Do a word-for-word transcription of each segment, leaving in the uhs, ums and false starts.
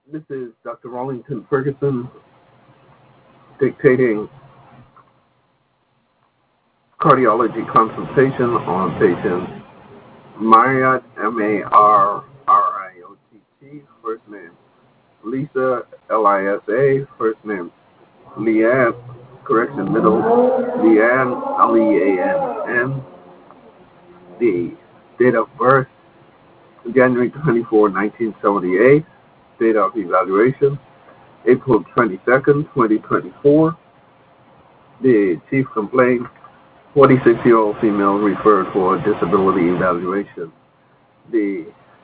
This is Doctor Rollington Ferguson dictating cardiology consultation on patient Marriott, M A R R I O T T, first name Lisa, L I S A, first name Leanne, correction, middle, Leanne, L E A N N, the date of birth, January twenty-fourth, nineteen seventy-eight, date of evaluation, April twenty-second, twenty twenty-four, the chief complaint, forty-six-year-old female referred for disability evaluation. The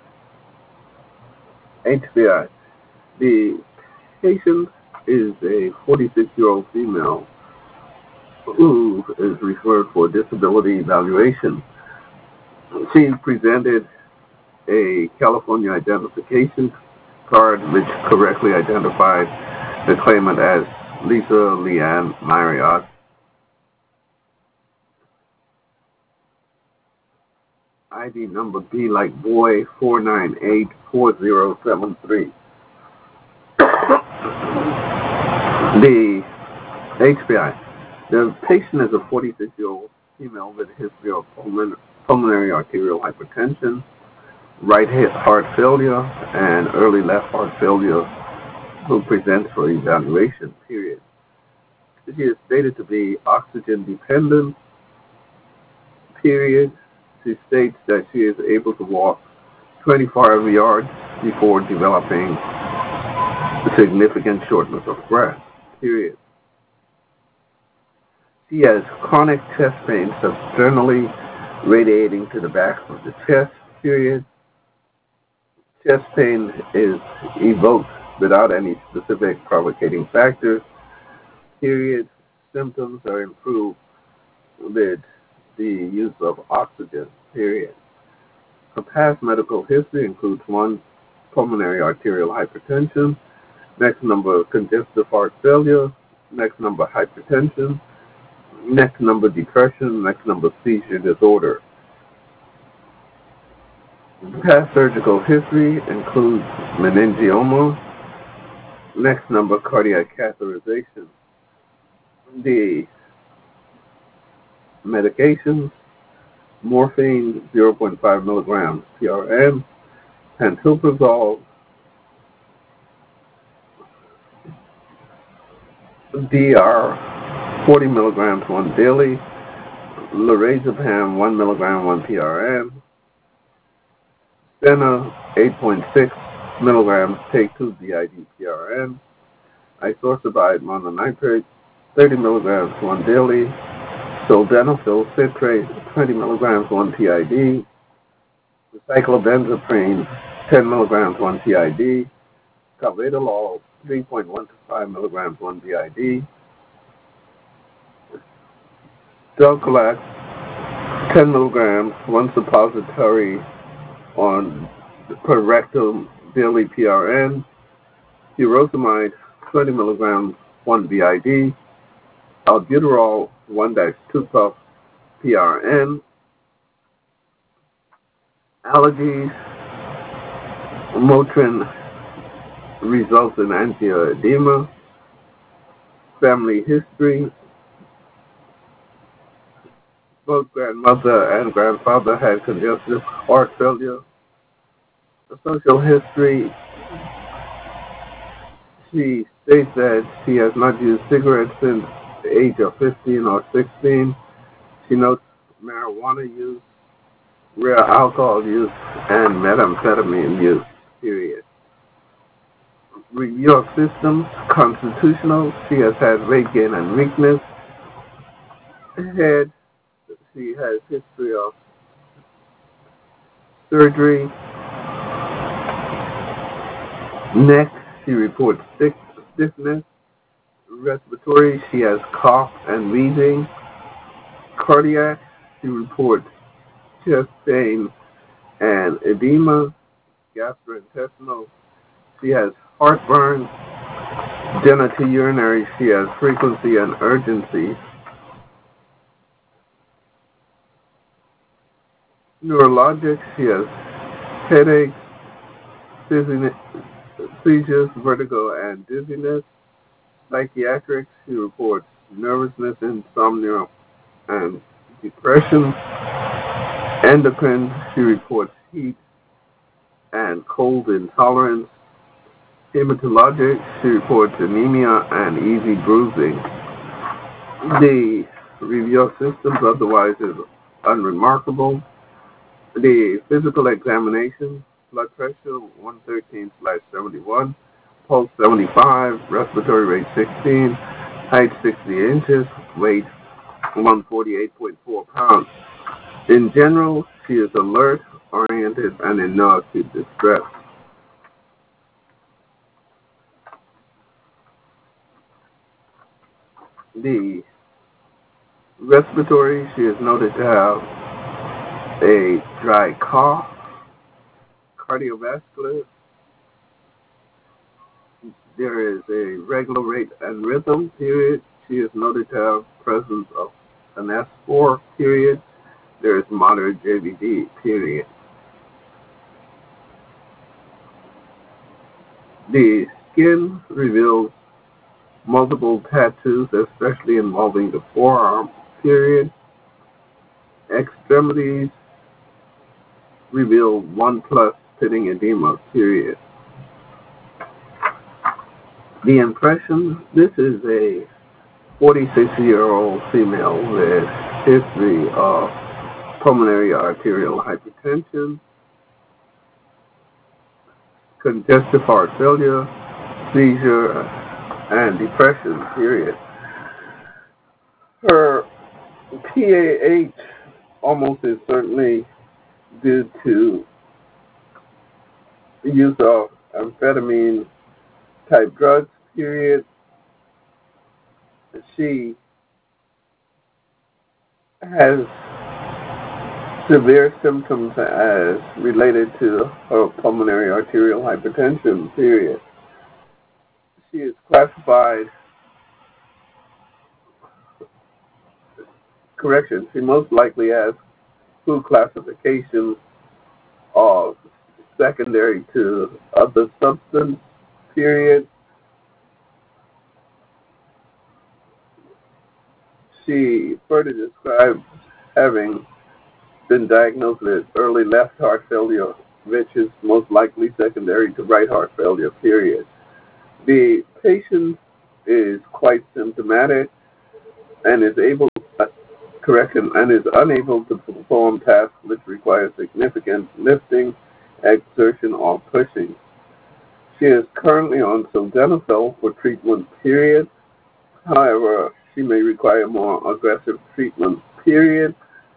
H B I. The patient is a forty-six-year-old female who is referred for disability evaluation. She presented a California identification card which correctly identified the claimant as Lisa Leanne Marriott. I D number B like boy four nine eight four zero seven three. The H B I. The patient is a forty-six-year-old female with a history of pulmonary arterial hypertension, right heart failure, and early left heart failure who presents for evaluation, period. She is stated to be oxygen dependent, period. She states that she is able to walk twenty-five yards before developing significant shortness of breath, period. She has chronic chest pain substernally radiating to the back of the chest, period. Chest pain is evoked without any specific provocating factors, period. Symptoms are improved with the use of oxygen, period. Her past medical history includes one, pulmonary arterial hypertension, next number congestive heart failure, next number hypertension, next number depression, next number seizure disorder. Past surgical history includes meningioma, next number cardiac catheterization. The medications, morphine zero point five milligrams P R M, pantoprazole, D R forty milligrams one daily, lorazepam one milligram one P R M, Stena eight point six milligrams take two B I D P R M, isorsabide mononitrate thirty milligrams one daily, sildenafil citrate twenty milligrams one P I D, cyclobenzaprine ten milligrams one P I D, carvedilol three point one to five milligrams one B I D, Delcolac ten milligrams one suppository on per rectum daily P R N, furosemide twenty milligrams one B I D, albuterol one dash two puff P R N, allergies, Motrin results in angioedema, family history, both grandmother and grandfather had congestive heart failure, the social history, she states that she has not used cigarettes since the age of fifteen or sixteen. She notes marijuana use, rare alcohol use, and methamphetamine use, period. Review of systems, constitutional, she has had weight gain and weakness. Head, she has history of surgery. Neck, she reports stiff, stiffness. Respiratory, she has cough and wheezing. Cardiac, she reports chest pain and edema. Gastrointestinal, she has heartburn. Genitourinary, she has frequency and urgency. Neurologic, she has headaches, dizziness, seizures, vertigo, and dizziness. Psychiatric, she reports nervousness, insomnia, and depression. Endocrine, she reports heat and cold intolerance. Hematologic, she reports anemia and easy bruising. The review of systems otherwise is unremarkable. The physical examination, blood pressure one thirteen slash seventy-one, pulse seventy-five, respiratory rate sixteen, height sixty inches, weight one forty-eight point four pounds. In general, she is alert, oriented, and in no acute distress. The respiratory, she is noted to have a dry cough. Cardiovascular, there is a regular rate and rhythm period. She is noted to have presence of an S four period. There is moderate J V D period. The skin reveals multiple tattoos, especially involving the forearm period. Extremities reveal one plus pitting edema period. The impression, this is a forty-six-year-old female with history of pulmonary arterial hypertension, congestive heart failure, seizure, and depression period. Her P A H almost is certainly due to the use of amphetamine type drugs period. She has severe symptoms as related to her pulmonary arterial hypertension period. She is classified, correction, she most likely has two classifications of secondary to other substance period. She further described having been diagnosed with early left heart failure, which is most likely secondary to right heart failure period. The patient is quite symptomatic and is able, uh, correction, and is unable to perform tasks which require significant lifting, exertion, or pushing. She is currently on sildenafil for treatment period. However, she may require more aggressive treatment period.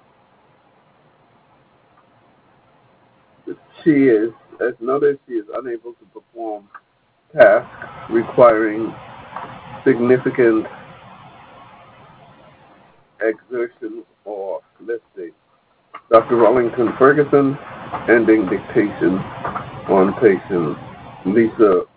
She is, as noted, she is unable to perform tasks requiring significant exertion or lifting. Doctor Rollington Ferguson, ending dictation on patient Lisa